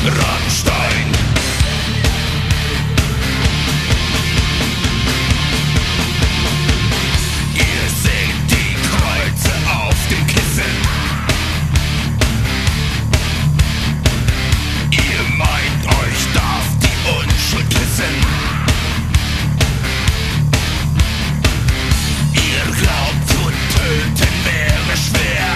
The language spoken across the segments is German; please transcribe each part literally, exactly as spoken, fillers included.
Rammstein. Ihr seht die Kreuze auf dem Kissen. Ihr meint, euch darf die Unschuld küssen. Ihr glaubt, zu töten wäre schwer.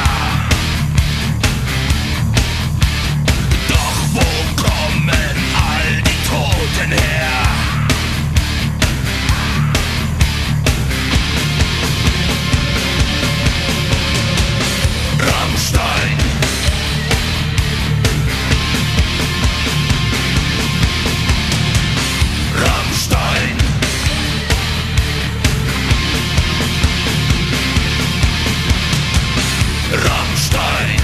Doch wo kommen all die Toten her? Rammstein. Rammstein. Rammstein.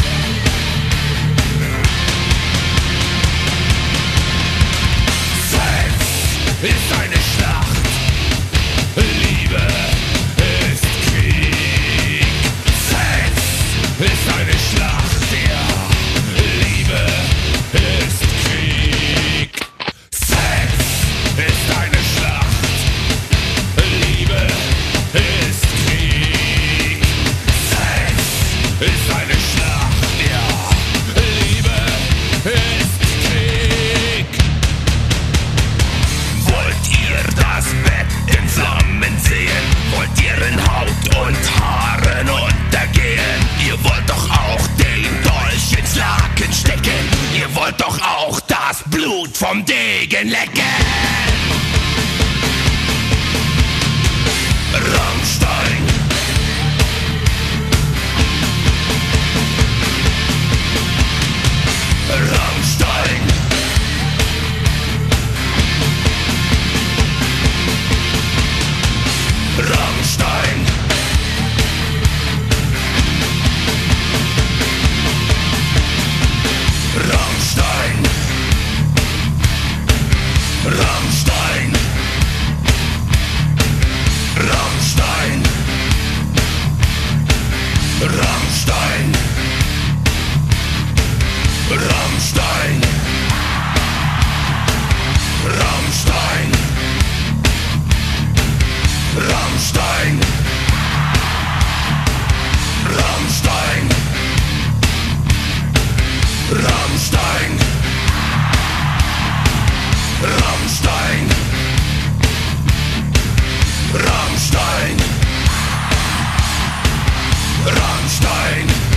Sex ist eine Schlacht, Liebe ist Krieg. Sex ist eine Schlacht, ja, Liebe ist Krieg. Sex ist eine Schlacht, Liebe ist Krieg. Sex ist eine Schlacht, ja, Liebe ist Krieg. Wollt ihr das Bett in Flammen sehen? Wollt ihr in Haut und Haaren untergehen? Ihr wollt doch auch den Dolch ins Laken stecken. Ihr wollt doch auch das Blut vom Degen lecken. Rammstein. Rammstein. Rammstein. Rammstein. Rammstein. Rammstein. Rammstein. Rammstein. Rammstein. Rammstein. Rammstein. Rammstein. Rammstein. Rammstein. Rammstein.